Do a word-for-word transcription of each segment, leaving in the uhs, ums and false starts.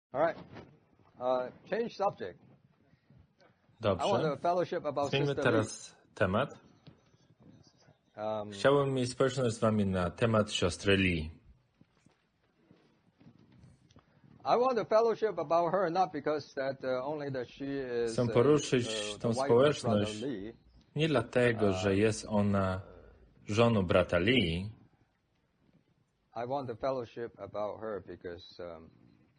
All right. Uh, change subject. I want Dobrze. a fellowship about Zmieńmy Sister teraz temat. Lee. Um, Chciałbym mieć społeczność z Wami na temat siostry Lee. I want a fellowship about her not because that uh, only that she is Chcę uh, poruszyć uh, tą the wife of brother społeczność Lee. nie dlatego, że jest ona żoną brata Lee. I want a fellowship about her because um,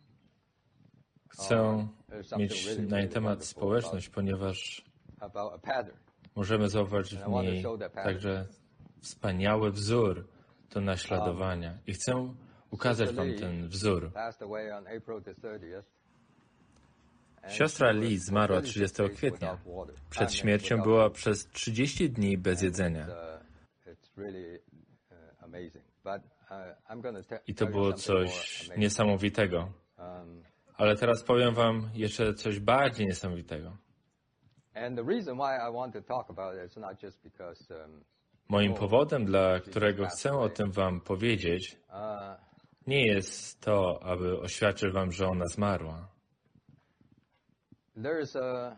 Chcę mieć na jej temat społeczność, ponieważ about a pattern. możemy zauważyć w niej także wspaniały wzór do naśladowania. I chcę ukazać Wam ten wzór. Passed away on April the thirtieth. And Siostra she Lee was zmarła thirty-six trzydziestego days kwietnia. without water. Przed I mean, śmiercią without była food. przez trzydzieści dni bez jedzenia. Uh, it's really uh, amazing. But uh, I'm gonna te- I to tell you było something more coś amazing. niesamowitego. Um, Ale teraz powiem Wam jeszcze coś bardziej niesamowitego. and the reason why I want to talk about it is not just because um, Moim powodem, dla którego chcę o tym Wam powiedzieć, uh, nie jest to, aby oświadczyć Wam, że ona zmarła. there is a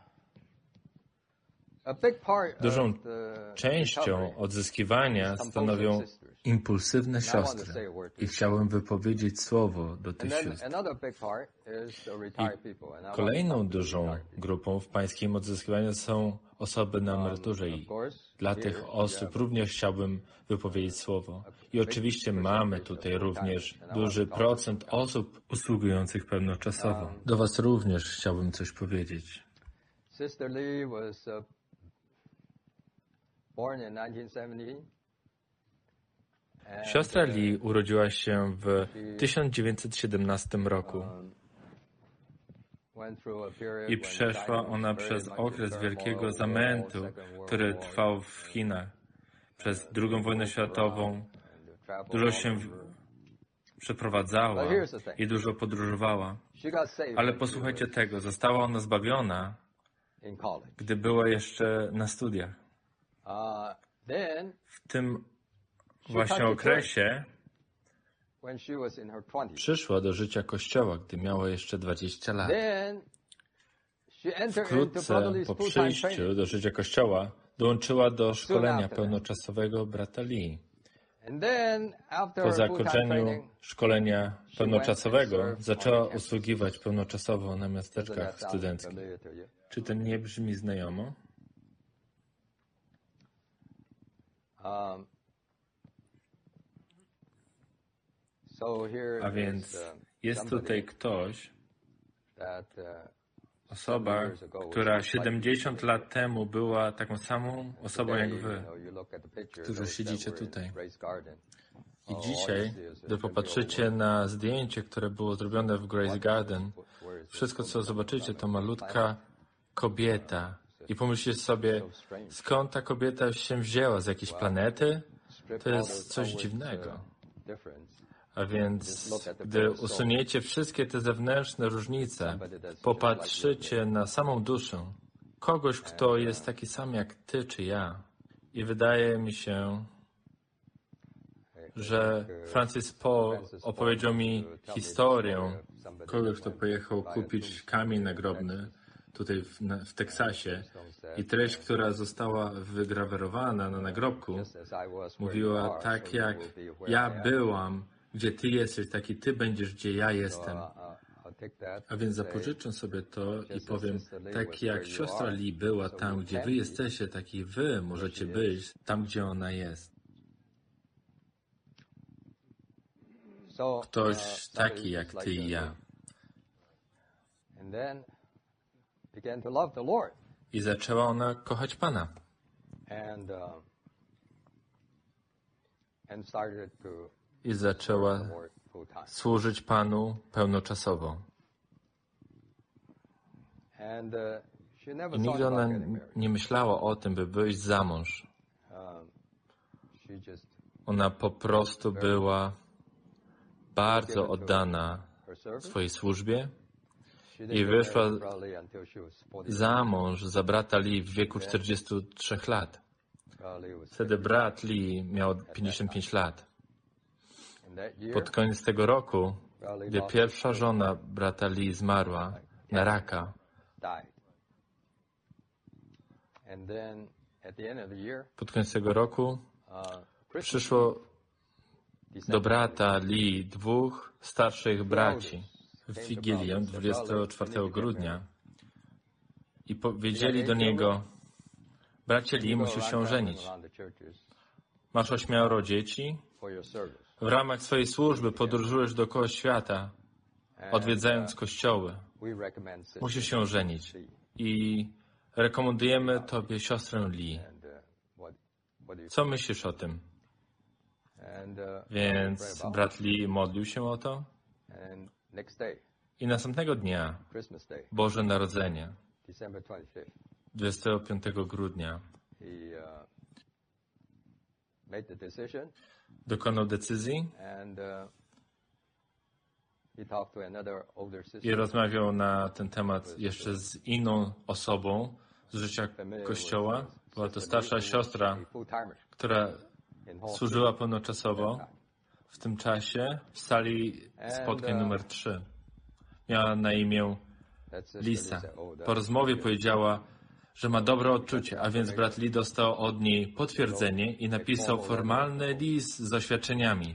a big part Dużą of the częścią recovery odzyskiwania stanowią impulsywne siostry. I chciałem wypowiedzieć słowo do And tych then sióstr. another big part is the retired people. And I want to Kolejną talk to the dużą retired people. grupą w pańskim odzyskiwaniu są osoby na emeryturze i Of course, dla here tych you osób have również chciałbym wypowiedzieć słowo. I oczywiście mamy tutaj również duży procent osób usługujących pełnoczasowo. Do Was również chciałbym coś powiedzieć. Sister Lee was uh, born in nineteen seventy. And, Siostra uh, Lee urodziła się w tysiąc dziewięćset siedemnastym roku um, went through a period i when przeszła China was ona very przez much okres in wielkiego turmoil, zamętu, Second World który War, trwał w Chinach. Przez drugą wojnę światową and traveled dużo all się over. w- przeprowadzała i dużo podróżowała. She got saved Ale when she posłuchajcie was tego, została ona zbawiona, in college. gdy była jeszcze na studiach. Uh, then, W tym właśnie okresie when she was in her twenties, przyszła do życia Kościoła, gdy miała jeszcze dwadzieścia lat. then she entered into Wkrótce brotherly's po full-time przyjściu training. do życia Kościoła dołączyła do szkolenia pełnoczasowego brata Lee. And then, after Po her full-time zakończeniu training, szkolenia pełnoczasowego zaczęła usługiwać pełnoczasowo na does miasteczkach that sound studenckich. familiar to you? Czy to nie brzmi znajomo? Um, so here A is, więc uh, jest somebody tutaj ktoś, that, uh, osoba, która siedemdziesiąt lat temu była taką samą osobą jak today, you wy. know, you look at the pictures którzy of siedzicie that were in tutaj. Grace Garden. I Oh, dzisiaj, all you see is a gdy popatrzycie na zdjęcie, które było zrobione w Grace Garden, where is wszystko co zobaczycie to malutka kobieta. I pomyślcie sobie, skąd ta kobieta się wzięła? Z jakiejś planety? To jest coś dziwnego. difference. A więc, gdy usuniecie wszystkie te zewnętrzne różnice, popatrzycie na samą duszę kogoś, kto jest taki sam jak ty czy ja. I wydaje mi się, że Francis Paul opowiedział mi historię kogoś, kto pojechał kupić kamień nagrobny tutaj w, na, w Teksasie i treść, która została wygrawerowana na nagrobku, mówiła tak jak ja byłam, gdzie ty jesteś, taki ty będziesz, gdzie ja jestem. A więc zapożyczę sobie to i powiem, tak jak siostra Lee była tam, gdzie wy jesteście, tak i wy możecie być tam, gdzie ona jest. Ktoś taki jak ty i ja. And then began to love the Lord. I zaczęła ona kochać Pana. And uh, and started to I zaczęła serve the Lord full time. służyć Panu pełnoczasowo. And uh, she never I thought nigdy about ona getting married. nie myślała o tym, by wyjść za mąż. Um, she just Ona po prostu była bardzo oddana her service. swojej służbie She i didn't get wyszła married probably until she was forty. za mąż za brata Lee w wieku czterdziestu trzech lat. Probably was Wtedy brat Lee miał pięćdziesiąt pięć lat. in that year. Pod koniec tego roku gdy pierwsza żona brata Lee zmarła na raka. Pod koniec tego roku przyszło do brata Lee dwóch starszych braci w Wigilię dwudziestego czwartego grudnia i powiedzieli do niego: bracie Lee, musisz się żenić. Masz ośmioro dzieci. W ramach swojej służby podróżujesz dookoła świata, odwiedzając kościoły. Musisz się żenić. I rekomendujemy tobie siostrę Lee. Co myślisz o tym? Więc brat Lee modlił się o to. I następnego dnia, Boże Narodzenie, dwudziestego piątego grudnia, dokonał decyzji i rozmawiał na ten temat jeszcze z inną osobą z życia Kościoła. Była to starsza siostra, która służyła pełnoczasowo w tym czasie w sali spotkań numer trzy. Miała na imię Lisa. Po rozmowie powiedziała, że ma dobre odczucie, a więc brat Lee dostał od niej potwierdzenie i napisał formalny list z oświadczeniami.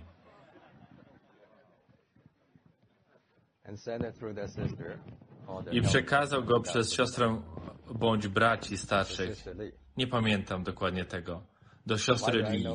I przekazał go przez siostrę bądź braci starszych. Nie pamiętam dokładnie tego. Do siostry Lee.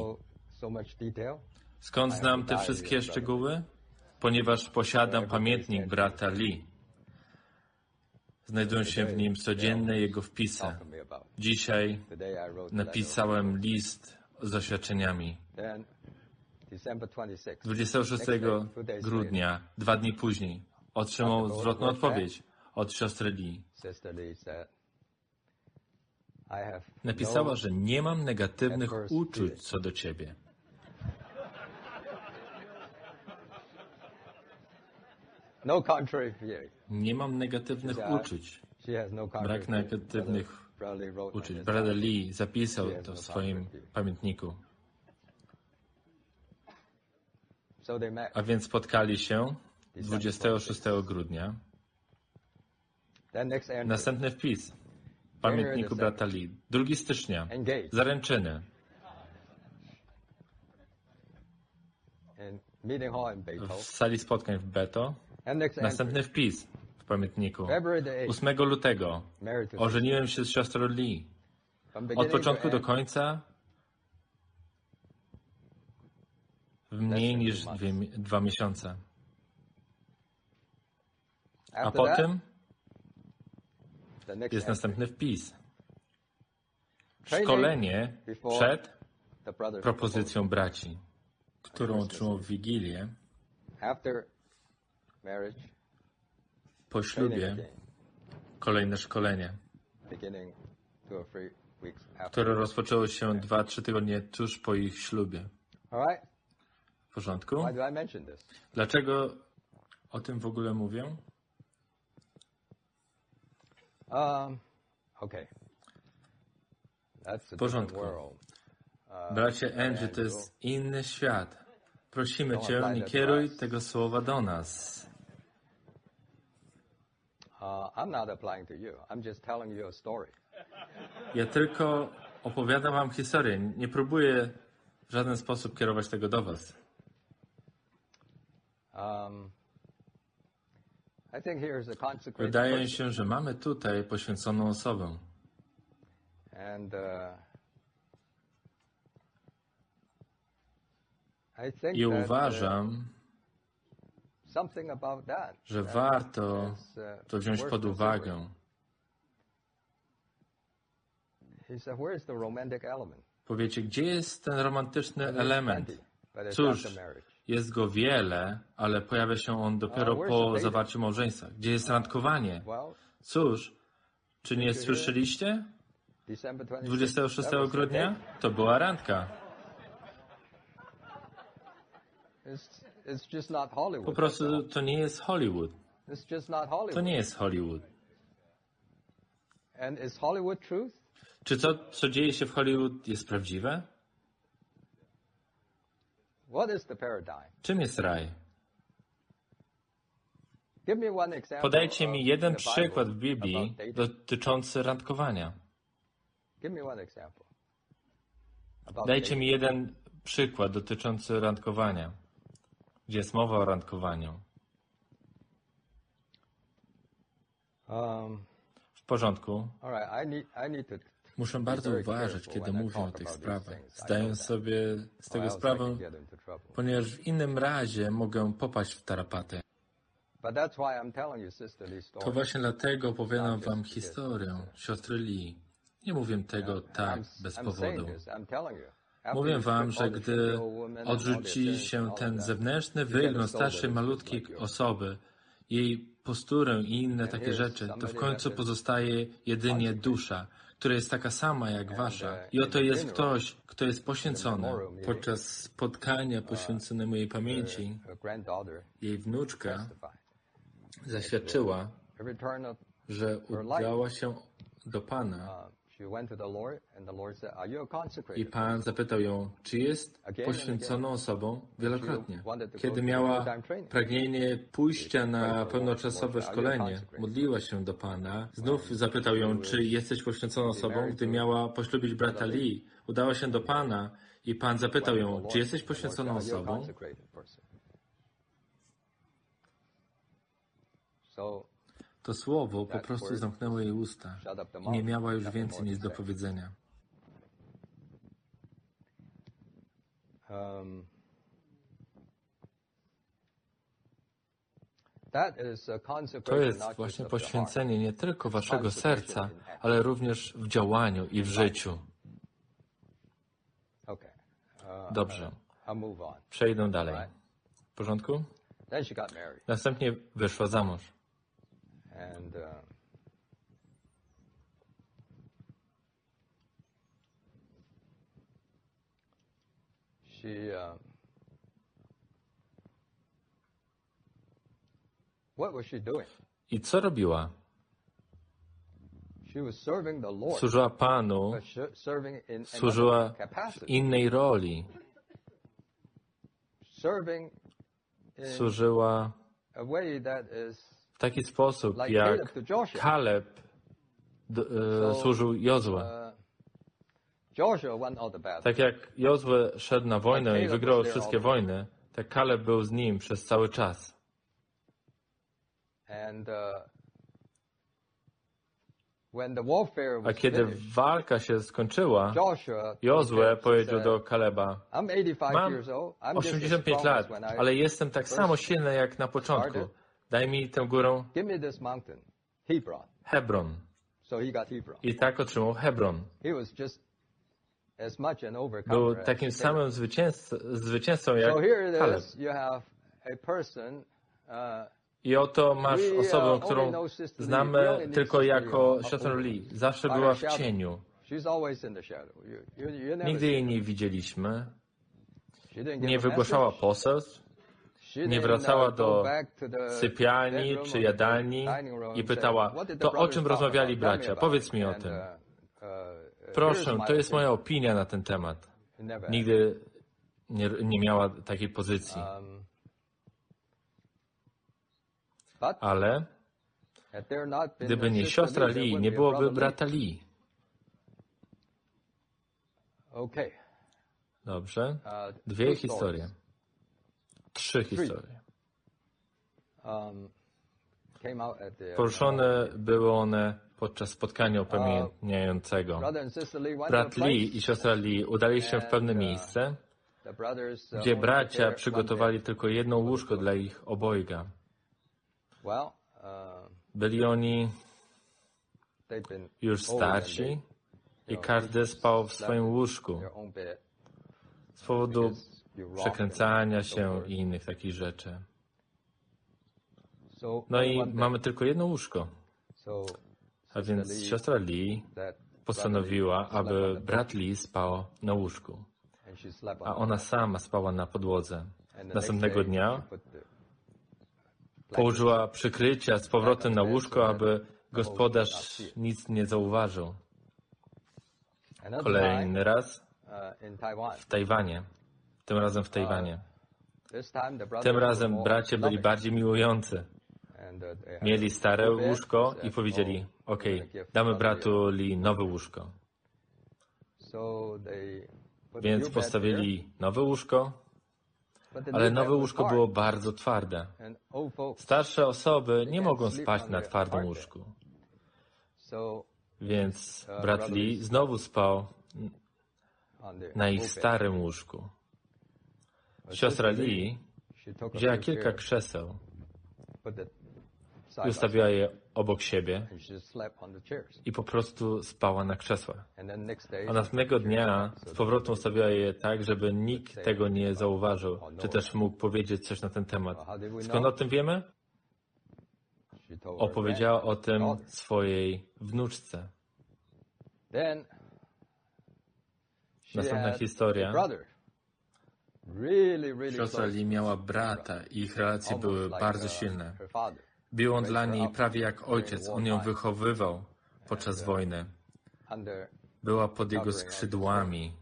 Skąd znam te wszystkie szczegóły? Ponieważ posiadam pamiętnik brata Lee. Znajdują się w nim codzienne jego wpisy. Dzisiaj napisałem list z oświadczeniami. dwudziestego szóstego grudnia, dwa dni później, otrzymał zwrotną odpowiedź od siostry Lee. Napisała, że nie mam negatywnych uczuć co do ciebie. Nie mam negatywnych uczuć. Brak negatywnych uczuć. Brother Lee zapisał to w swoim pamiętniku. A więc spotkali się dwudziestego szóstego grudnia. Następny wpis w pamiętniku brata Lee. drugiego stycznia. Zaręczyny. W sali spotkań w Beto. Następny wpis w pamiętniku. ósmego lutego. Ożeniłem się z siostrą Lee. Od początku do końca w mniej niż dwie, dwa miesiące. A potem jest następny wpis. Szkolenie przed propozycją braci, którą otrzymał w Wigilię. Po ślubie kolejne szkolenie, które rozpoczęło się dwa, trzy tygodnie tuż po ich ślubie. W porządku? Dlaczego o tym w ogóle mówię? W porządku. Bracie Andrew, to jest inny świat. Prosimy Cię, nie kieruj tego słowa do nas. Ja tylko opowiadam Wam historię. Nie próbuję w żaden sposób kierować tego do Was. Wydaje się, że mamy tutaj poświęconą osobę. I uważam, że warto to wziąć pod uwagę. Powiecie, gdzie jest ten romantyczny element? Cóż, jest go wiele, ale pojawia się on dopiero po zawarciu małżeństwa. Gdzie jest randkowanie? Cóż, czy nie słyszeliście? dwudziestego szóstego grudnia to była randka. Po prostu to nie jest Hollywood. To nie jest Hollywood. Czy to, co dzieje się w Hollywood, jest prawdziwe? Czym jest raj? Podajcie mi jeden przykład w Biblii dotyczący randkowania. Dajcie mi jeden przykład dotyczący randkowania, gdzie jest mowa o randkowaniu. W porządku. Muszę bardzo uważać, kiedy mówię o tych sprawach. Zdaję sobie z tego sprawę, ponieważ w innym razie mogę popaść w tarapatę. To właśnie dlatego opowiadam wam historię siostry Lee. Nie mówię tego tak bez powodu. Mówię wam, że gdy odrzuci się ten zewnętrzny wygląd starszej malutkiej osoby, jej posturę i inne takie rzeczy, to w końcu pozostaje jedynie dusza, która jest taka sama jak wasza. I oto jest ktoś, kto jest poświęcony. Podczas spotkania poświęconemu jej pamięci, jej wnuczka zaświadczyła, że udała się do Pana i Pan zapytał ją, czy jest poświęconą osobą wielokrotnie. Kiedy miała pragnienie pójścia na pełnoczasowe szkolenie, modliła się do Pana. Znów zapytał ją, czy jesteś poświęconą osobą. Gdy miała poślubić brata Lee, udała się do Pana i Pan zapytał ją, czy jesteś poświęconą osobą. To słowo po prostu zamknęło jej usta i nie miała już więcej nic do powiedzenia. To jest właśnie poświęcenie nie tylko waszego serca, ale również w działaniu i w życiu. Dobrze. Przejdę dalej. W porządku? Następnie wyszła za mąż. And uh, she uh, what was she doing? I co robiła? She was serving the Lord. Służyła Panu, Serving in służyła w capacity. innej roli. Serving in Służyła a way that is w taki sposób, jak Kaleb d- e, służył Jozue. Tak jak Jozue szedł na wojnę i wygrał wszystkie wojny, tak Kaleb był z nim przez cały czas. A kiedy walka się skończyła, Jozue powiedział do Kaleba, mam osiemdziesiąt pięć lat, ale jestem tak samo silny jak na początku. Daj mi tę górę Hebron. I tak otrzymał Hebron. Był takim samym zwycięzcą, zwycięzcą jak Kaleb. I oto masz osobę, którą znamy tylko jako siostrę Lee. Zawsze była w cieniu. Nigdy jej nie widzieliśmy. Nie wygłaszała poselstw. Nie wracała do sypialni czy jadalni i pytała, to o czym rozmawiali bracia? Powiedz mi o tym. Proszę, to jest moja opinia na ten temat. Nigdy nie, nie miała takiej pozycji. Ale gdyby nie siostra Lee, nie byłoby brata Lee. Dobrze. Dwie historie. Trzy historie. Poruszone były one podczas spotkania upamiętniającego. Brat Lee i siostra Lee udali się w pewne miejsce, gdzie bracia przygotowali tylko jedno łóżko dla ich obojga. Byli oni już starsi i każdy spał w swoim łóżku z powodu przekręcania się i innych takich rzeczy. No i mamy tylko jedno łóżko. A więc siostra Lee postanowiła, aby brat Lee spał na łóżku, a ona sama spała na podłodze. Następnego dnia położyła przykrycia z powrotem na łóżko, aby gospodarz nic nie zauważył. Kolejny raz w Tajwanie. Tym razem w Tajwanie. Tym razem bracia byli bardziej miłujący. Mieli stare łóżko i powiedzieli, ok, damy bratu Lee nowe łóżko. Więc postawili nowe łóżko, ale nowe łóżko było bardzo twarde. Starsze osoby nie mogą spać na twardym łóżku. Więc brat Lee znowu spał na ich starym łóżku. Siostra Lee wzięła kilka krzeseł i ustawiła je obok siebie i po prostu spała na krzesłach. A następnego dnia z powrotem ustawiła je tak, żeby nikt tego nie zauważył, czy też mógł powiedzieć coś na ten temat. Skąd o tym wiemy? Opowiedziała o tym swojej wnuczce. Następna historia. Siostra Lee miała brata i ich relacje były bardzo silne. Był on dla niej prawie jak ojciec. On ją wychowywał podczas wojny. Była pod jego skrzydłami.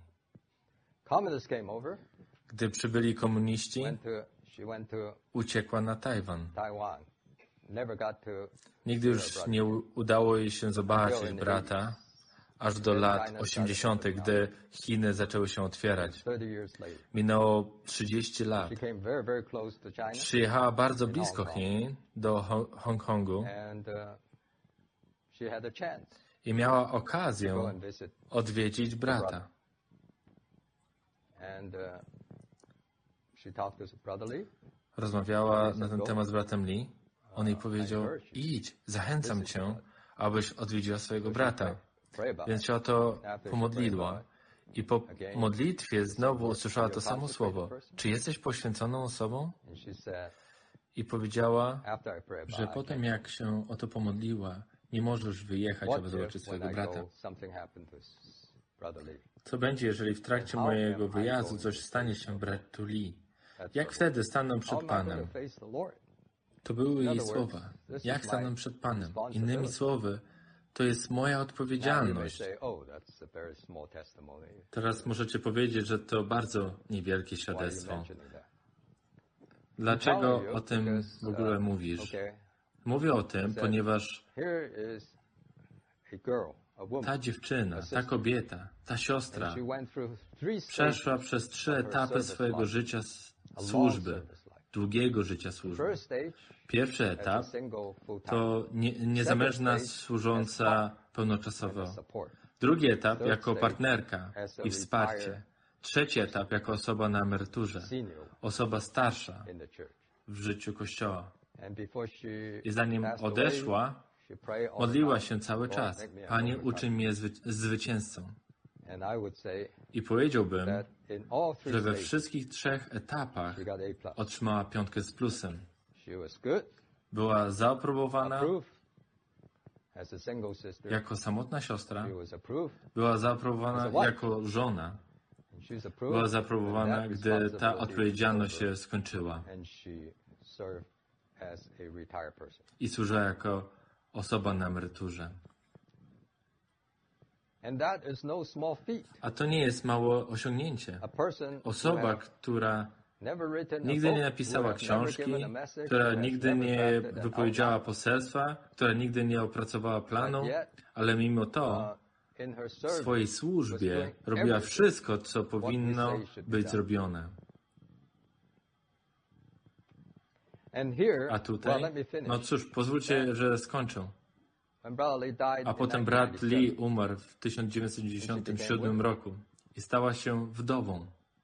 Gdy przybyli komuniści, uciekła na Tajwan. Nigdy już nie udało jej się zobaczyć brata, aż do lat osiemdziesiątych, gdy Chiny zaczęły się otwierać. Minęło trzydzieści lat. Przyjechała bardzo blisko Chin, do Hongkongu i miała okazję odwiedzić brata. Rozmawiała na ten temat z bratem Lee. On jej powiedział, idź, zachęcam cię, abyś odwiedziła swojego brata. Więc się o to pomodliła. I po modlitwie znowu usłyszała to samo słowo. Czy jesteś poświęconą osobą? I powiedziała, że potem jak się o to pomodliła, nie możesz wyjechać, aby zobaczyć swojego brata. Co będzie, jeżeli w trakcie mojego wyjazdu coś stanie się bratu Lee? Jak wtedy staną przed Panem? To były jej słowa. Jak staną przed Panem? Innymi słowy, to jest moja odpowiedzialność. Teraz możecie powiedzieć, że to bardzo niewielkie świadectwo. Dlaczego o tym w ogóle mówisz? Mówię o tym, ponieważ ta dziewczyna, ta kobieta, ta siostra przeszła przez trzy etapy swojego życia służby, długiego życia służby. Pierwszy etap to nie, niezamężna służąca pełnoczasowo. Drugi etap jako partnerka i wsparcie. Trzeci etap jako osoba na emeryturze, osoba starsza w życiu Kościoła. I zanim odeszła, modliła się cały czas. Panie, uczyń mnie zwy zwycięzcą. I powiedziałbym, że we wszystkich trzech etapach otrzymała piątkę z plusem. Była zaaprobowana jako samotna siostra, była zaaprobowana jako żona, była zaaprobowana, gdy ta odpowiedzialność się skończyła i służyła jako osoba na emeryturze. A to nie jest małe osiągnięcie. Osoba, która nigdy nie napisała książki, która nigdy nie wypowiedziała poselstwa, która nigdy nie opracowała planu, ale mimo to w swojej służbie robiła wszystko, co powinno być zrobione. A tutaj, no cóż, pozwólcie, że skończę. A potem brat Lee umarł w tysiąc dziewięćset dziewięćdziesiątym siódmym roku i stała się wdową.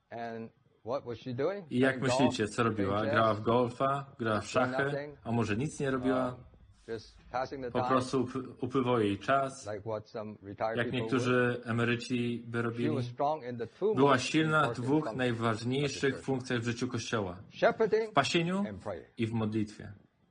I jak myślicie, co robiła? Grała w golfa, grała w szachy, a może nic nie robiła? Po prostu upływał jej czas, jak niektórzy emeryci by robili. Była silna w dwóch najważniejszych funkcjach w życiu Kościoła. W pasieniu i w modlitwie.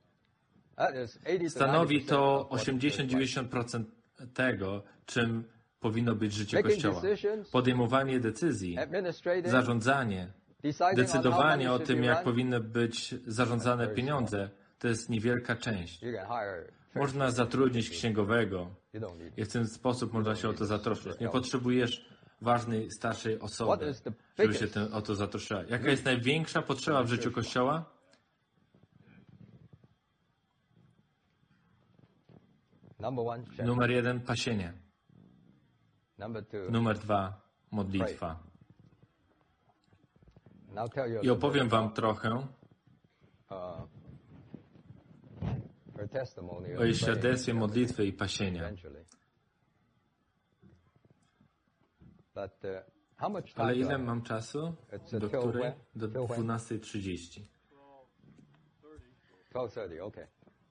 Stanowi to osiemdziesiąt do dziewięćdziesięciu procent tego, czym powinno być życie Kościoła. Podejmowanie decyzji, zarządzanie, decydowanie o tym, jak powinny być zarządzane pieniądze, to jest niewielka część. Można zatrudnić księgowego i w ten sposób można się o to zatroszczyć. Nie potrzebujesz ważnej, starszej osoby, żeby się tym, o to zatroszczyła. Jaka jest największa potrzeba w życiu Kościoła? Number one, shepherd. Numer jeden, pasienie. Number two, Numer dwa, modlitwa. I'll tell you a I little opowiem bit wam about, trochę uh, her testimony of o jej praying świadectwie modlitwy i pasienia. eventually. But, uh, how much time Ale do I ile have? mam czasu? It's Do till której? when? Do Till when? dwunastej trzydzieści. twelve thirty, okay.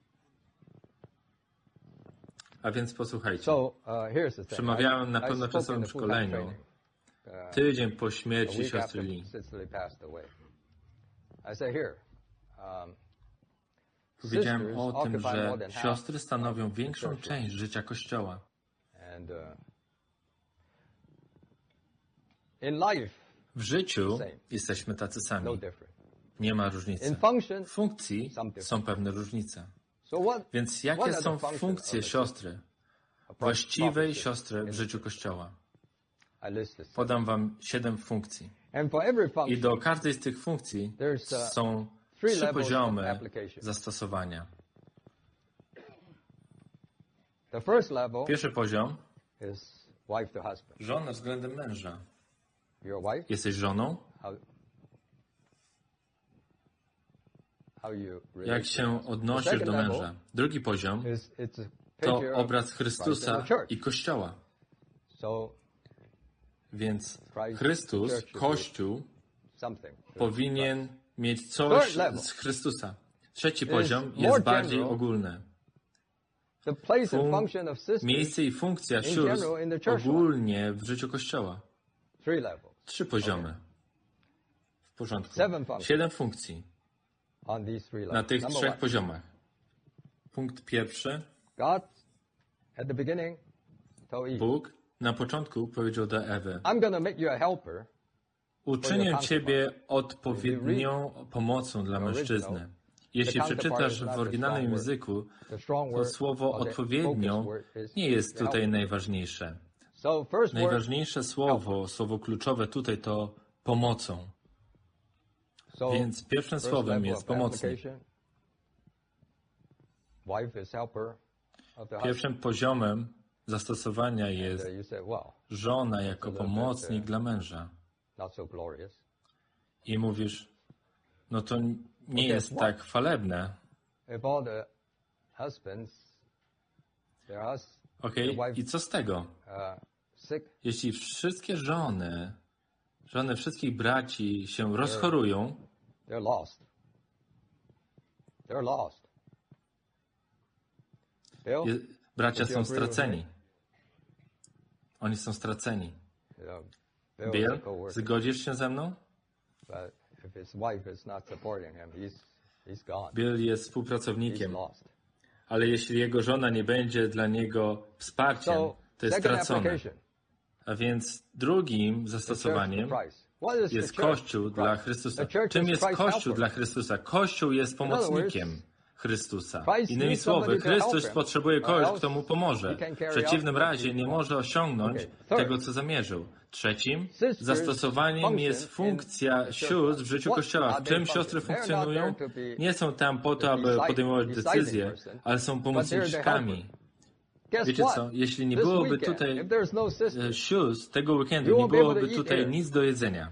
A więc posłuchajcie. So, uh, here's the thing. Przemawiałem na I- I pełnoczasowym spoke in the full-time szkoleniu training, uh, tydzień po a śmierci week siostry after Lee. Cicely passed away. I said, here, um, Powiedziałem sisters o tym, occupy że more than half siostry stanowią of the większą church. część życia Kościoła. And uh, in life, W życiu jesteśmy tacy no sami. different. Nie ma In różnicy. function, W funkcji są pewne różnice. so what? Więc what jakie are są the functions funkcje of a siostry, a właściwej prophet siostry w in- życiu Kościoła? I listed. Podam wam siedem funkcji. And for every I function, do każdej z tych funkcji There's, uh, są three trzy levels of poziomy application. zastosowania. the first level Pierwszy poziom, is wife to husband. żona względem męża. You're a wife. Jesteś żoną? How, how you relate Jak to się your husband. odnosisz The do second męża? level Drugi poziom is it's a to picture of obraz Christ Chrystusa and the church. i Kościoła. So Więc Christ, Chrystus, church is Kościół something. powinien mieć coś Third level z Chrystusa. Trzeci is poziom more jest bardziej general. ogólny. The place and Fun- function of sisters. Miejsce i funkcja in sióstr general in the church ogólnie w życiu Kościoła. Three levels Trzy poziomy. W porządku. Seven functions. Siedem funkcji on these three na levels. tych Number trzech one, poziomach. Punkt pierwszy. God at the beginning told Eve, Bóg na początku powiedział do Ewy: I'm going to make you a helper. uczynię ciebie odpowiednią pomocą dla mężczyzny. Jeśli przeczytasz w oryginalnym języku, The strong to word słowo or the odpowiednią focus word is nie jest to help. tutaj najważniejsze. So first word, Najważniejsze słowo, słowo kluczowe tutaj to pomocą. so Więc pierwszym first słowem level jest of pomocnik. application. Wife is helper of the husband. Pierwszym poziomem zastosowania And, jest uh, you say, wow, żona jako pomocnik dla męża. not so glorious. I mówisz, no to nie jest tak chwalebne. If all the husbands, their hus, Okej, their wife, i co z tego? uh, sick, Jeśli wszystkie żony, żony wszystkich braci się rozchorują, they're lost. They're lost. Bill, je- bracia Would you są agree with straceni. Oni są straceni. you know, Bill is a Bill, co-worker, zgodzisz się ze mną? but if his wife is not supporting him, he's he's gone. Bill jest He's współpracownikiem, lost. ale jeśli jego żona nie będzie dla niego wsparciem, So, to jest second stracony. application, A więc drugim the church zastosowaniem of Christ. What is the jest church? Kościół dla Christ. Chrystusa. The church Czym is jest Christ's Kościół helper. dla Chrystusa? Kościół jest other words, pomocnikiem Chrystusa. Christ Innymi needs słowy, somebody to help Chrystus him, potrzebuje or kogoś, else kto mu pomoże. he can carry W przeciwnym out what razie he nie wants. może osiągnąć Okay. Third. tego, co zamierzył. Trzecim Sisters zastosowaniem function jest in funkcja the sióstr w życiu What Kościoła. are W they czym siostry functioning? They're not funkcjonują? there to be Nie są tam po to, the aby decide- podejmować deciding decyzje, person, ale są but they're the pomocniczkami. Guess Wiecie what? co? Jeśli nie This byłoby weekend, tutaj if there's no e, sisters, sióstr tego You weekendu, nie won't be able byłoby to eat tutaj here. nic do jedzenia.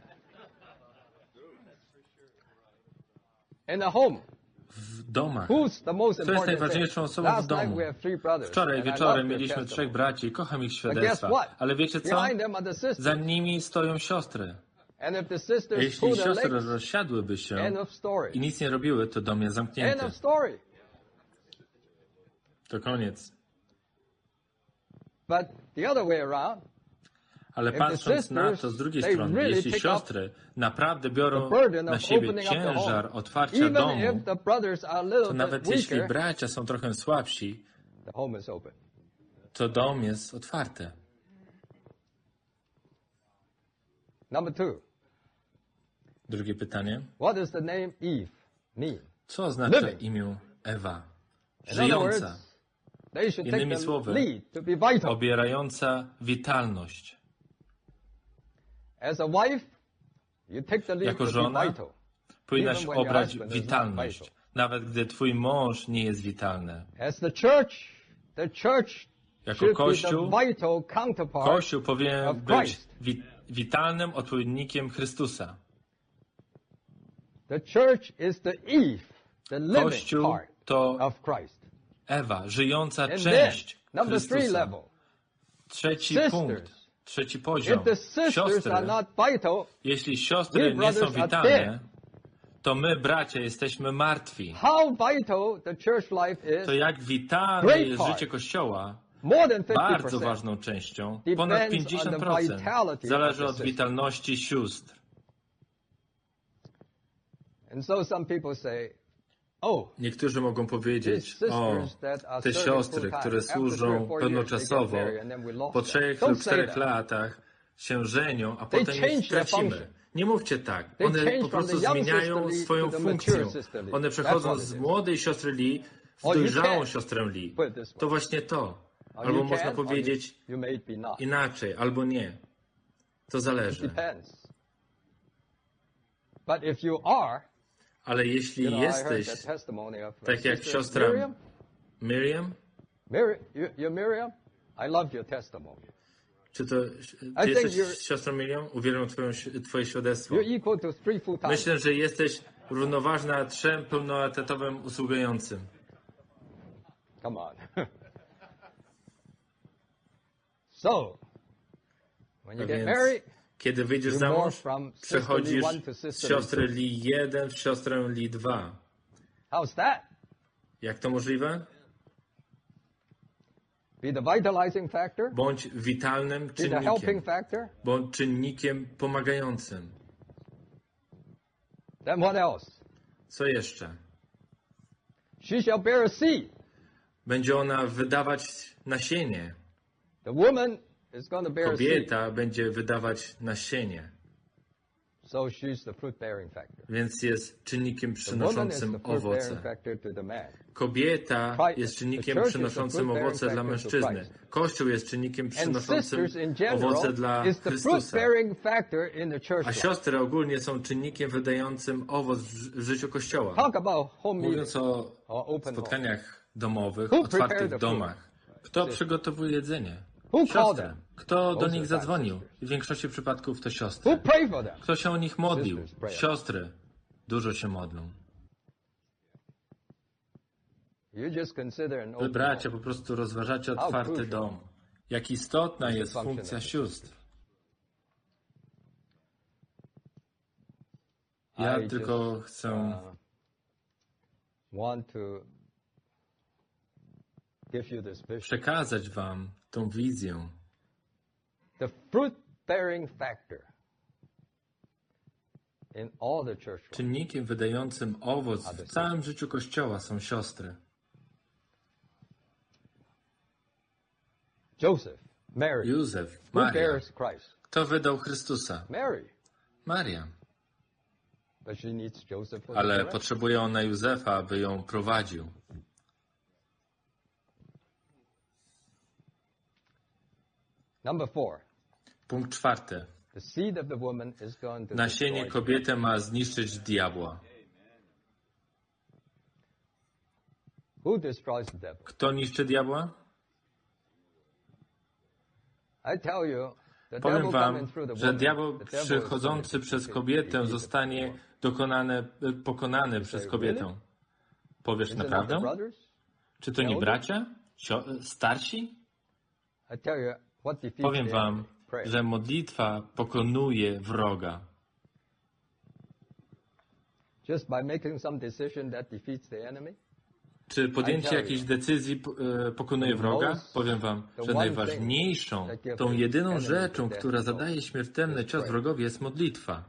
in the home, W domach. who's the most Kto jest important najważniejszą thing? osobą w Last night domu? we have three brothers, Wczoraj and I wieczorem love their mieliśmy testimony. trzech braci, kocham ich But guess świadectwa. what? Ale wiecie co? Behind them are the sisters. Za nimi stoją siostry. And if the sisters Jeśli pull their siostry legs, rozsiadłyby się end of story. i nic nie robiły, to dom jest End zamknięty. of story. To koniec. But the other way around, Ale the patrząc na sisters, to z drugiej they strony, really jeśli take siostry naprawdę the biorą burden na of siebie opening up the ciężar home, otwarcia even domu, if the brothers are a little to bit nawet jeśli weaker, bracia są trochę słabsi, the home is open. to dom jest otwarty. Number two, Drugie pytanie. what does the name Eve mean? Co oznacza Living. imię Ewa? In other words, Żyjąca, they should take Innymi the słowy, lead to be vital. obierająca witalność. As a wife, you take the lead Jako to be żona vital. powinnaś Even when your obrać husband is not witalność, vital. nawet gdy twój mąż nie jest witalny. As the church, the church Jako should be Kościół, the vital counterpart Kościół powinien of być Christ. wi witalnym odpowiednikiem Chrystusa. The church is the Eve, the living Kościół part to of Christ. Ewa, żyjąca And część then, number three Chrystusa. level. Trzeci Sisters. punkt, trzeci poziom. If the sisters Siostry, are not vital, jeśli siostry we nie są brothers are witalne, dead. to my, bracia, jesteśmy martwi. how vital the church life is, To jak witalne Great jest part. życie Kościoła, more than fifty bardzo percent. ważną częścią, Depends ponad on the pięćdziesiąt procent, vitality zależy of od the witalności sióstr. And so some people say, oh, Niektórzy mogą powiedzieć, o, te siostry, które służą pełnoczasowo, po trzech lub czterech latach się żenią, a potem ich stracimy. Nie mówcie tak. One po prostu zmieniają swoją funkcję. One przechodzą z młodej siostry Lee w dojrzałą siostrę Lee. To właśnie to. Albo można powiedzieć inaczej, albo nie. To zależy. But if you are, Ale jeśli you know, I heard jesteś the testimony of, uh, tak jak Sister siostra Miriam. Miriam, Miri- you, you're Miriam? I love your testimony. czy to think ty jesteś you're- siostrą Miriam? Uwielbiam twoją, twoje świadectwo. You're equal to three full-time. Myślę, że jesteś równoważna trzem pełnoetatowym usługującym. Come on. So, when you A get więc, married, kiedy wyjdziesz you za morph mąż, from sister przechodzisz Lee one to z sister siostry Lee two. Lee jeden w siostrę Lee dwa. How's that? Jak to możliwe? Be the vitalizing factor, Bądź witalnym be the czynnikiem, helping factor. bądź czynnikiem pomagającym. Then what else? Co jeszcze? She shall bear a seed. Będzie ona wydawać nasienie. The woman is going to bear a seed. Kobieta będzie wydawać nasienie. So she's the fruit-bearing factor. Więc jest czynnikiem The woman is przynoszącym the fruit-bearing owoce. factor to the man. Kobieta Christ- jest the czynnikiem church is the przynoszącym fruit-bearing owoce dla factor to mężczyzny. Christ. Kościół jest czynnikiem And przynoszącym sisters in general owoce dla is the Chrystusa. fruit-bearing factor in the church A life. siostry ogólnie są czynnikiem wydającym owoc w w życiu Kościoła. Talk about home meetings Mówiąc o or open home. spotkaniach domowych, Who prepared otwartych the domach. Kto przygotowuje jedzenie? Who called Siostry. them? Kto do Those nich are zadzwonił? sisters. W większości przypadków to Who siostry. pray for them? Kto się o nich modlił? Sisters pray. Siostry. Dużo się modlą. You just consider an Wy, open bracia, home. po prostu rozważacie How otwarty crucial dom. Jak istotna is the jest function funkcja of the sióstr. Ja I tylko just, chcę uh, want to give you this vision. przekazać wam tą wizję. The fruit-bearing factor in all the church life. Czynnikiem wydającym owoc w całym życiu Kościoła są siostry. Joseph, Mary, Józef, who Maria. bears Christ? Kto wydał Chrystusa? Mary. Maria. But she needs Joseph for the Ale direction. potrzebuje ona Józefa, aby ją prowadził. Number four. Punkt czwarty. The seed of the woman is going to Nasienie destroy. kobiety ma zniszczyć diabła. Who destroys the devil? Kto niszczy diabła? I tell you, the Powiem devil wam, coming through the że woman, diabeł the devil is przychodzący going to przez defeat- kobietę defeat the zostanie devil. dokonany, pokonany przez say, kobietę. really? Powiesz Is it not the naprawdę? brothers? Czy to nie Elder? bracia? Sio- starsi? I tell you, what defeats Powiem the wam, enemy? Prayer. że modlitwa pokonuje wroga. Just by making some decision that defeats the enemy? Czy podjęcie jakiejś decyzji e, pokonuje wroga? Powiem wam, że najważniejszą, tą jedyną rzeczą, która zadaje śmiertelny cios wrogowi, jest modlitwa.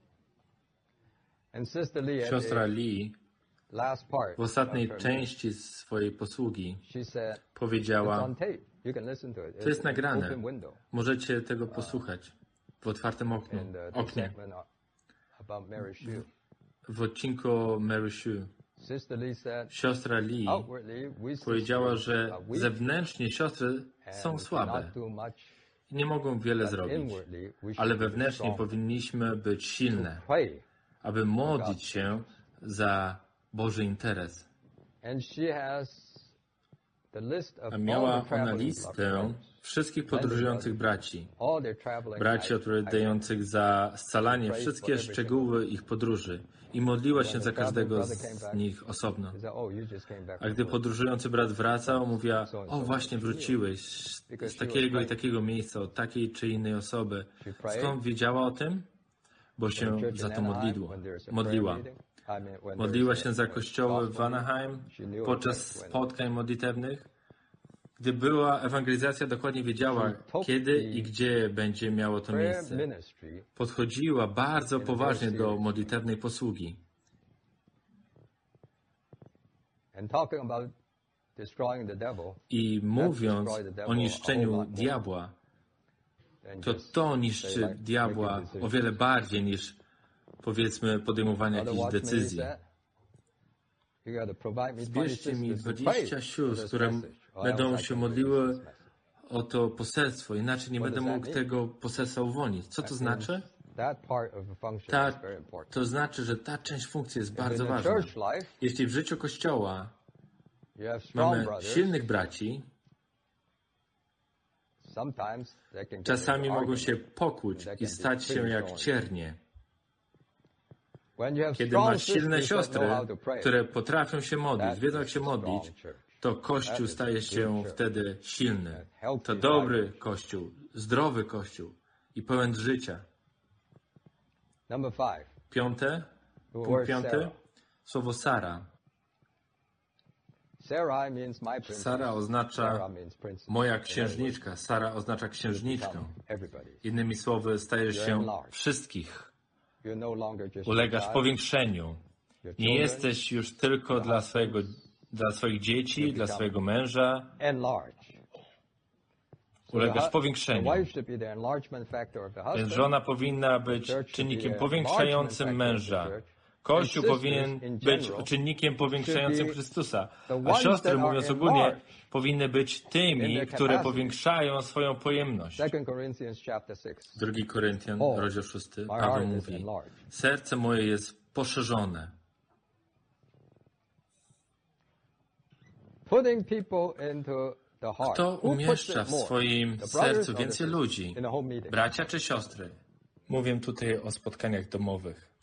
And Sister Lee, at Siostra the Lee last part w ostatniej of her części swojej posługi she said, it's powiedziała, on tape. You can listen to it. to jest It's an nagrane, open window. możecie tego posłuchać w otwartym oknie, And uh, the oknie segment about Mary Shue. w odcinku Mary Shue. Sister Lee said, Siostra Lee outwardly, we powiedziała, sisters że are weak zewnętrznie siostry są and słabe cannot do much, i nie mogą wiele but zrobić, inwardly we should ale be wewnętrznie strong powinniśmy być silne, to pray. aby modlić się za Boży interes. And she has A miała ona listę wszystkich podróżujących braci, braci odpowiadających za scalanie, wszystkie szczegóły ich podróży i modliła się za każdego z nich osobno. A gdy podróżujący brat wracał, mówiła: o, właśnie wróciłeś z takiego i takiego miejsca, od takiej czy innej osoby. Skąd wiedziała o tym? Bo się za to modliło, modliła. Modliła się za kościoły w Anaheim podczas spotkań modlitewnych. Gdy była ewangelizacja, dokładnie wiedziała, kiedy i gdzie będzie miało to miejsce. Podchodziła bardzo poważnie do modlitewnej posługi. I mówiąc o niszczeniu diabła, to to niszczy diabła o wiele bardziej niż, powiedzmy, podejmowanie jakichś decyzji. Zbierzcie mi dwadzieścia sióstr, które będą się modliły o to poselstwo, inaczej nie będę mógł tego poselstwa uwolnić. Co to znaczy? Ta, to znaczy, że ta część funkcji jest bardzo ważna. Jeśli w życiu Kościoła mamy silnych braci, czasami mogą się pokłuć i stać się jak ciernie. Kiedy masz silne siostry, które potrafią się modlić, wiedzą jak się modlić, to Kościół staje się wtedy silny. To dobry Kościół, zdrowy Kościół i pełen życia. Piąte, punkt piąty, słowo Sara. Sara oznacza moja księżniczka. Sara oznacza księżniczkę. Innymi słowy, stajesz się wszystkich. Ulegasz powiększeniu. Nie jesteś już tylko dla, swojego, dla swoich dzieci, dla swojego męża. Ulegasz powiększeniu. Więc żona powinna być czynnikiem powiększającym męża. Kościół powinien być czynnikiem powiększającym Chrystusa. A siostry, mówiąc ogólnie, powinny być tymi, które powiększają swoją pojemność. Drugi Koryntian, rozdział szósty, Paweł mówi: serce moje jest poszerzone. Kto umieszcza w swoim sercu więcej ludzi? Bracia czy siostry? Mówię tutaj o spotkaniach domowych.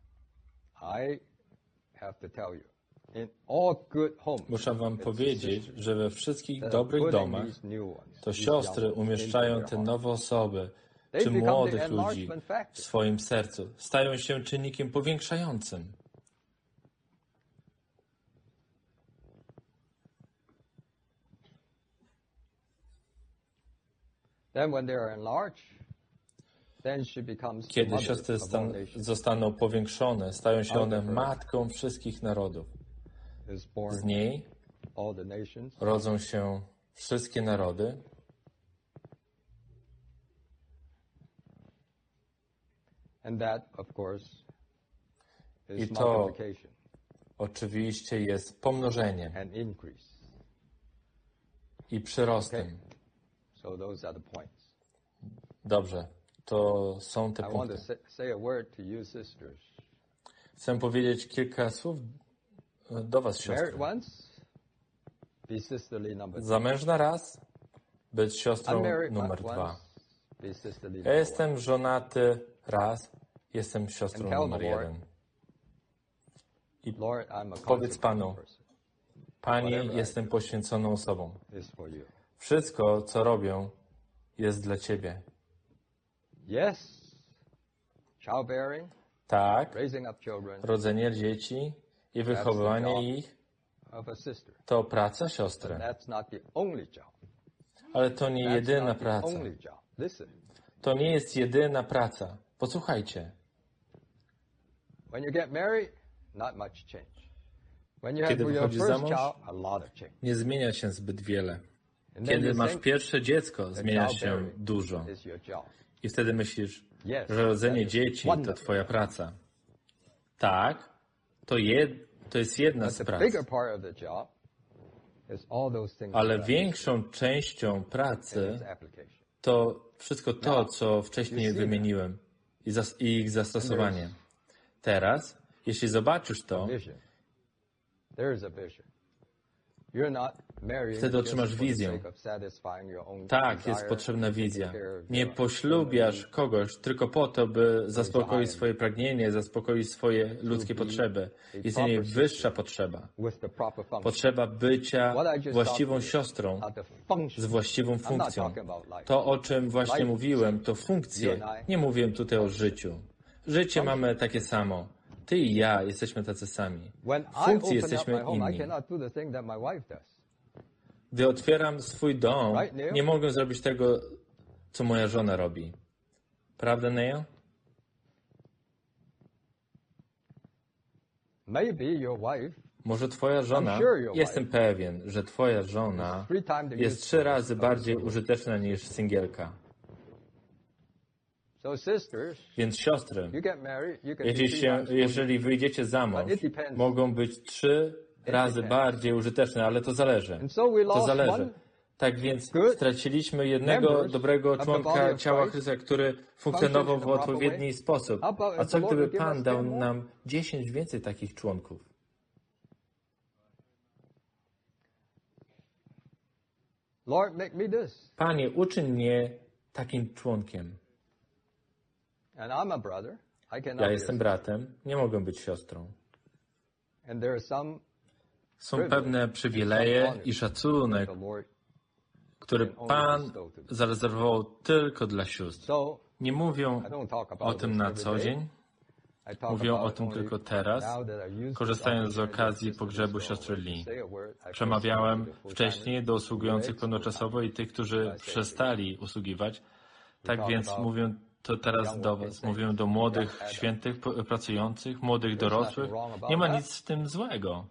Muszę wam powiedzieć, że we wszystkich dobrych domach to siostry umieszczają te nowe osoby czy młodych ludzi w swoim sercu. Stają się czynnikiem powiększającym. Kiedy siostry stan- zostaną powiększone, stają się one matką wszystkich narodów. Z niej rodzą się wszystkie narody. I to oczywiście jest pomnożeniem i przyrostem. Dobrze, to są te punkty. Chcę powiedzieć kilka słów do was, siostry. Zamężna raz, być siostrą numer dwa. Ja jestem żonaty raz, jestem siostrą numer jeden. I powiedz Panu: Panie, jestem poświęconą osobą. Wszystko, co robię, jest dla Ciebie. Tak, rodzenie dzieci i wychowywanie ich to praca siostry. Ale to nie jedyna praca. To nie jest jedyna praca. Posłuchajcie. Kiedy wychodzisz za mąż, nie zmienia się zbyt wiele. Kiedy masz pierwsze dziecko, zmienia się dużo. I wtedy myślisz, że rodzenie dzieci to twoja praca. Tak, to, jed, to jest jedna z prac. Ale większą częścią pracy to wszystko to, co wcześniej wymieniłem i, zas, i ich zastosowanie. Teraz, jeśli zobaczysz to, Wtedy otrzymasz wizję. Tak, jest potrzebna wizja. Nie poślubiasz kogoś tylko po to, by zaspokoić swoje pragnienie, zaspokoić swoje ludzkie potrzeby. Istnieje wyższa potrzeba. Potrzeba bycia właściwą siostrą z właściwą funkcją. To, o czym właśnie mówiłem, to funkcje. Nie mówiłem tutaj o życiu. Życie mamy takie samo. Ty i ja jesteśmy tacy sami. W funkcji jesteśmy inni. Gdy otwieram swój dom, nie mogę zrobić tego, co moja żona robi. Prawda, Neil? Może twoja żona, jestem pewien, że twoja żona jest trzy razy bardziej użyteczna niż singielka. Więc siostry, jeżeli, się, jeżeli wyjdziecie za mąż, mogą być trzy razy bardziej użyteczne, ale to zależy. To zależy. Tak więc straciliśmy jednego dobrego członka ciała Chrystusa, który funkcjonował w odpowiedni sposób. A co gdyby Pan dał nam dziesięć więcej takich członków? Panie, uczyń mnie takim członkiem. Ja jestem bratem, nie mogę być siostrą. Są pewne przywileje i szacunek, który Pan zarezerwował tylko dla sióstr. Nie mówią o tym na co dzień, mówią o tym tylko teraz, korzystając z okazji pogrzebu siostry Lee. Przemawiałem wcześniej do usługujących pełnoczasowo i tych, którzy przestali usługiwać. Tak więc mówię to teraz do was. Mówię do młodych, świętych, pracujących, młodych, dorosłych. Nie ma nic w tym złego.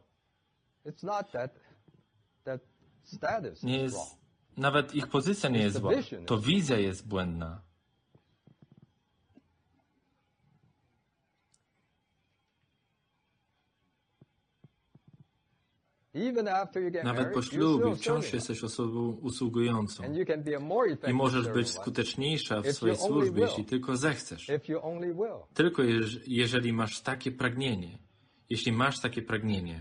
Nie jest, nawet ich pozycja nie jest zła. To wizja jest błędna. Nawet po ślubie wciąż jesteś osobą usługującą i możesz być skuteczniejsza w swojej służbie, jeśli tylko zechcesz. Tylko jeżeli masz takie pragnienie. Jeśli masz takie pragnienie.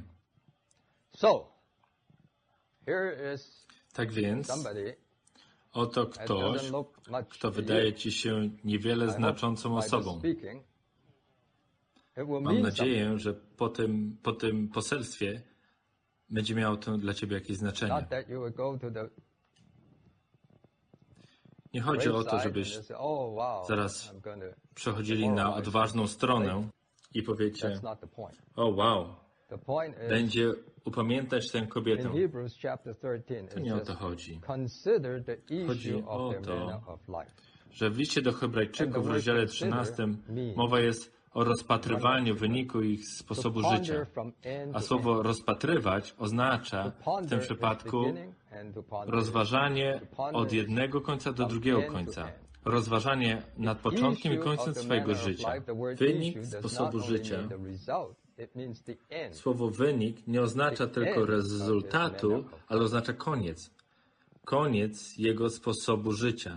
Tak więc, oto ktoś, kto wydaje ci się niewiele znaczącą osobą. Mam nadzieję, że po tym, po tym poselstwie będzie miało to dla ciebie jakieś znaczenie. Nie chodzi o to, żebyś zaraz przechodzili na odważną stronę i powiecie, o wow, będzie upamiętać tę kobietę. To nie o to chodzi. Chodzi o to, że w liście do Hebrajczyków w rozdziale trzynastym mowa jest o rozpatrywaniu wyniku ich sposobu życia. A słowo rozpatrywać oznacza w tym przypadku rozważanie od jednego końca do drugiego końca. Rozważanie nad początkiem i końcem swojego życia. Wynik sposobu życia. Słowo wynik nie oznacza tylko rezultatu, ale oznacza koniec. Koniec jego sposobu życia.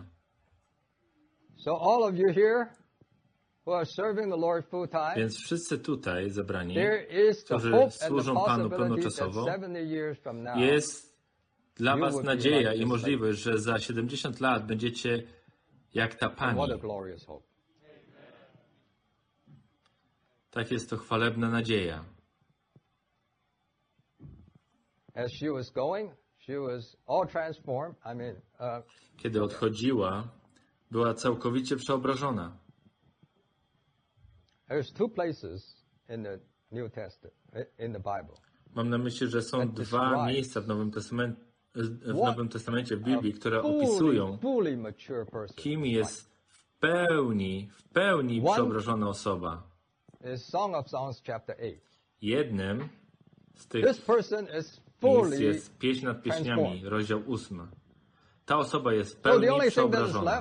Więc wszyscy tutaj zebrani, którzy służą Panu pełnoczasowo, jest dla was nadzieja i możliwość, że za siedemdziesiąt lat będziecie jak ta Pani. Tak jest to chwalebna nadzieja. Kiedy odchodziła, była całkowicie przeobrażona. Mam na myśli, że są dwa miejsca w Nowym Testamencie, w Nowym Testamencie w Biblii, które opisują, kim jest w pełni, w pełni przeobrażona osoba. Jednym z tych miejsc jest Pieśń nad pieśniami, rozdział ósmy. Ta osoba jest w pełni przeobrażona.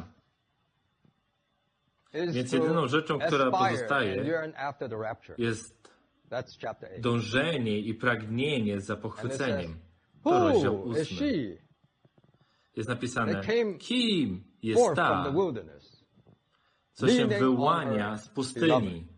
Więc jedyną rzeczą, która pozostaje, jest dążenie i pragnienie za pochwyceniem. To rozdział ósmy. Jest napisane, kim jest ta, co się wyłania z pustyni,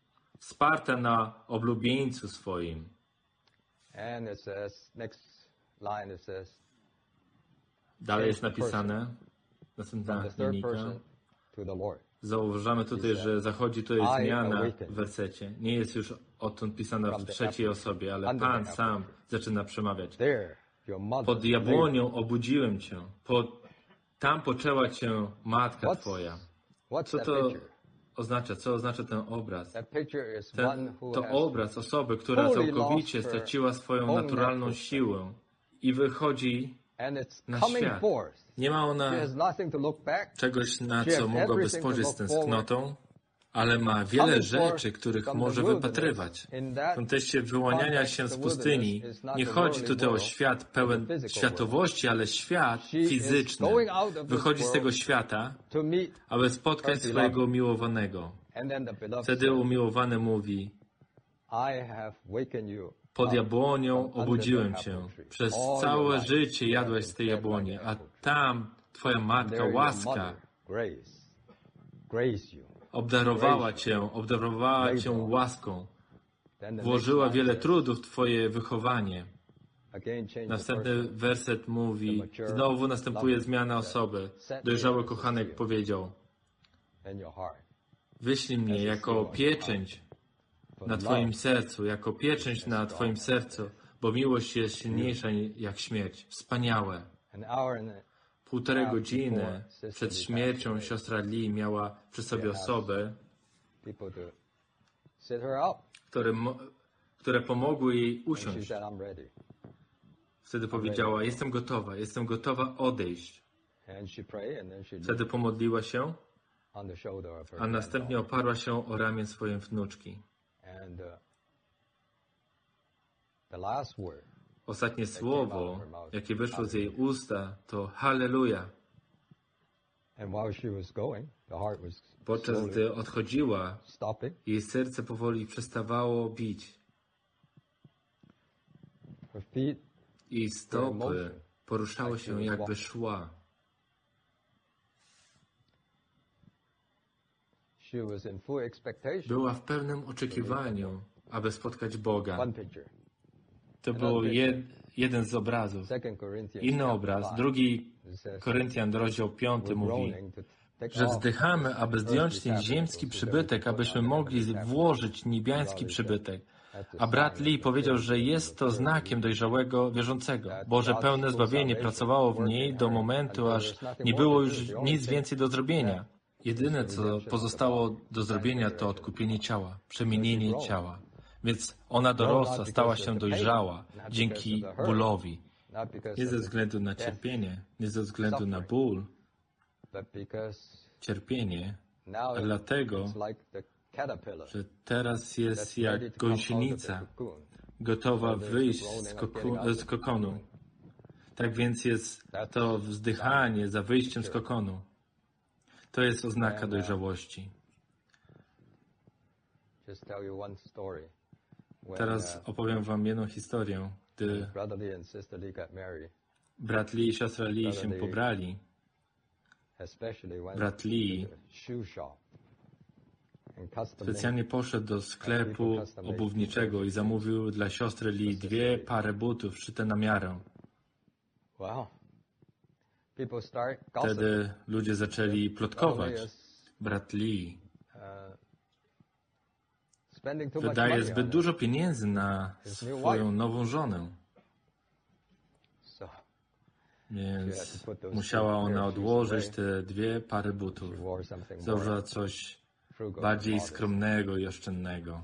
wsparta na oblubieńcu swoim. line it says, Dalej jest napisane, następna linijka. Zauważamy tutaj, że zachodzi tutaj zmiana w wersecie. Nie jest już odtąd pisana w trzeciej osobie, ale Pan sam zaczyna przemawiać. Pod jabłonią obudziłem Cię. Pod, tam poczęła Cię matka Twoja. Co to oznacza? Co oznacza ten obraz? Ten, to obraz osoby, która całkowicie straciła swoją naturalną siłę i wychodzi na świat. Nie ma ona czegoś, na co mogłaby spojrzeć z tęsknotą, ale ma wiele rzeczy, których może wypatrywać. W kontekście wyłaniania się z pustyni nie chodzi tutaj o świat pełen światowości, ale świat fizyczny. Wychodzi z tego świata, aby spotkać swojego umiłowanego. Wtedy umiłowany mówi: pod jabłonią obudziłem Cię. Przez całe życie jadłeś z tej jabłoni, a tam Twoja matka łaska obdarowała Cię, obdarowała Cię łaską. Włożyła wiele trudu w Twoje wychowanie. Następny werset mówi, znowu następuje zmiana osoby. Dojrzały kochanek powiedział: wyślij mnie jako pieczęć na Twoim sercu, jako pieczęć na Twoim sercu, bo miłość jest silniejsza jak śmierć. Wspaniałe. Półtorej godziny przed śmiercią siostra Lee miała przy sobie osoby, które, które pomogły jej usiąść. Wtedy powiedziała: jestem gotowa, jestem gotowa odejść. Wtedy pomodliła się, a następnie oparła się o ramię swojej wnuczki. Ostatnie słowo, jakie wyszło z jej usta, to Halleluja. Podczas gdy odchodziła, jej serce powoli przestawało bić. Jej stopy poruszały się, jakby szła. Była w pełnym oczekiwaniu, aby spotkać Boga. To był jed, jeden z obrazów. Inny obraz, drugi Koryntian, rozdział piąty mówi, że wzdychamy, aby zdjąć ten ziemski przybytek, abyśmy mogli włożyć niebiański przybytek. A brat Lee powiedział, że jest to znakiem dojrzałego wierzącego. Boże pełne zbawienie pracowało w niej do momentu, aż nie było już nic więcej do zrobienia. Jedyne, co pozostało do zrobienia, to odkupienie ciała, przemienienie ciała. Więc ona dorosła, stała się dojrzała dzięki bólowi. Nie ze względu na cierpienie, nie ze względu na ból, cierpienie, a dlatego, że teraz jest jak gąsienica, gotowa wyjść z, koku, z kokonu. Tak więc jest to wzdychanie za wyjściem z kokonu. To jest oznaka dojrzałości. Teraz opowiem wam jedną historię, gdy brat Lee i siostra Lee się pobrali. Brat Lee specjalnie poszedł do sklepu obuwniczego i zamówił dla siostry Lee dwie pary butów szyte na miarę. Wtedy ludzie zaczęli plotkować. Brat Lee wydaje zbyt dużo pieniędzy na swoją nową żonę. Więc musiała ona odłożyć te dwie pary butów. Założyła coś bardziej skromnego i oszczędnego.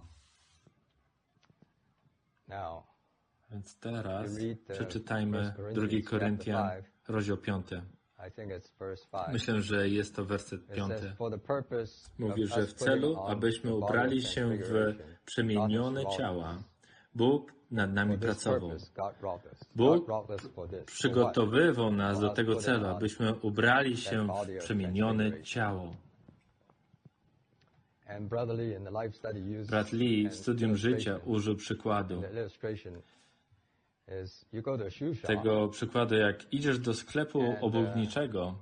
Więc teraz przeczytajmy drugi Koryntian, rozdział piąty. Myślę, że jest to werset piąty. Mówi, że w celu, abyśmy ubrali się w przemienione ciała, Bóg nad nami pracował. Bóg przygotowywał nas do tego celu, abyśmy ubrali się w przemienione ciało. Brat Lee w studium życia użył przykładu. Tego przykładu, jak idziesz do sklepu obuwniczego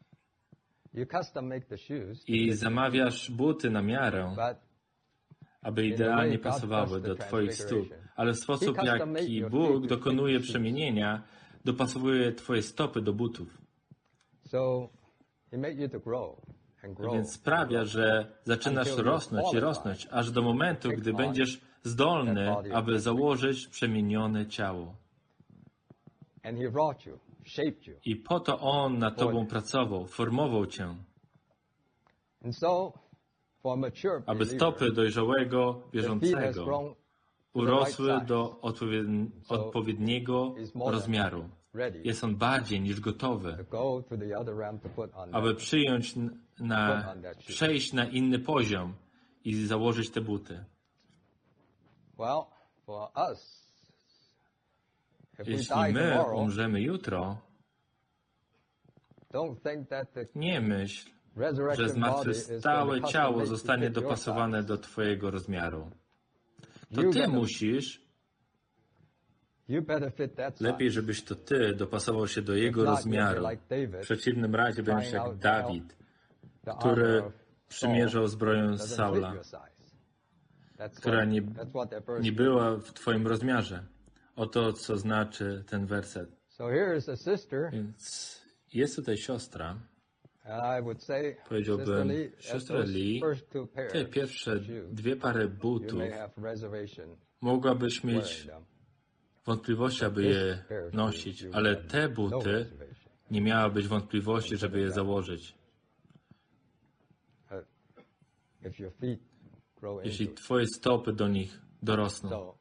i zamawiasz buty na miarę, aby idealnie pasowały do twoich stóp. Ale w sposób, jaki Bóg dokonuje przemienienia, dopasowuje twoje stopy do butów. So he made you to grow and grow. Więc sprawia, że zaczynasz rosnąć i rosnąć, aż do momentu, gdy będziesz zdolny, aby założyć przemienione ciało. And he wrought you, shaped you. I po to On nad tobą pracował, formował cię, And so, for a mature aby believer, stopy dojrzałego the feet has wierzącego grown urosły do odpowiedn- odpowiedniego rozmiaru. ready Jest on bardziej niż gotowy, to go to the other realm to put on aby that. przyjąć n- na, przejść na inny poziom i założyć te buty. Well, for us, if we Jeśli die my tomorrow, umrzemy jutro, don't think that the nie myśl, że resurrection body is zmartwychwstałe going to ciało custom-made to zostanie fit your dopasowane size. do twojego rozmiaru. To You ty better- musisz, You better fit that size. lepiej żebyś to ty dopasował się do jego If not, you'll rozmiaru. be like David, W przeciwnym razie będziesz trying jak out Dawid, the który armor of przymierzał Saul zbroję doesn't fit Saula, your size. That's która what- nie, that's what that verse nie była w twoim rozmiarze. Oto co znaczy ten werset. So here is a sister, Więc jest tutaj siostra, and I would say, powiedziałbym, Sister Lee, as siostra those Lee, first two pairs te pierwsze of shoes, dwie pary you butów may have reservation mogłabyś wearing mieć them. wątpliwości, aby je nosić, ale te No buty reservation. nie miałabyś wątpliwości, żeby je założyć. Uh, If your feet grow Jeśli into it. twoje stopy do nich dorosną. So,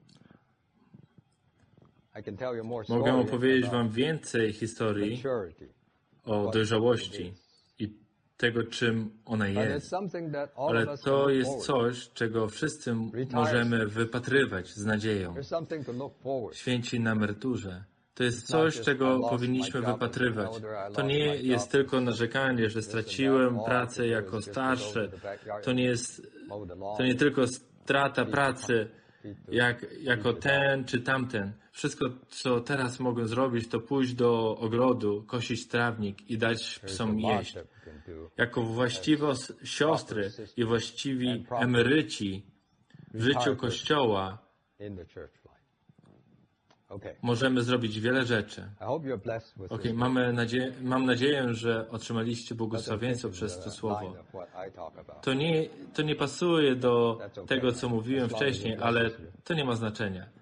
I can tell you more Mogę stories opowiedzieć about wam więcej historii maturity. o dojrzałości i tego, czym ona But it's jest. something that all Ale of us can to look jest forward. coś, czego wszyscy możemy wypatrywać z nadzieją. There's something to look forward. Święci na emeryturze. To jest coś, czego powinniśmy wypatrywać. To nie jest tylko narzekanie, że straciłem pracę jako starszy. To nie jest, to nie tylko strata pracy jak, jako ten czy tamten. Wszystko, co teraz mogę zrobić, to pójść do ogrodu, kosić trawnik i dać psom jeść. Jako właściwe os- siostry i właściwi emeryci w życiu Kościoła In the church life. Okay. możemy zrobić wiele rzeczy. I hope you're blessed with Ok, this. mamy nadzie- mam nadzieję, że otrzymaliście Doesn't błogosławieństwo fit przez the to słowo. line of what I talk about. To nie, to nie pasuje do tego, co mówiłem wcześniej, ale to nie ma znaczenia.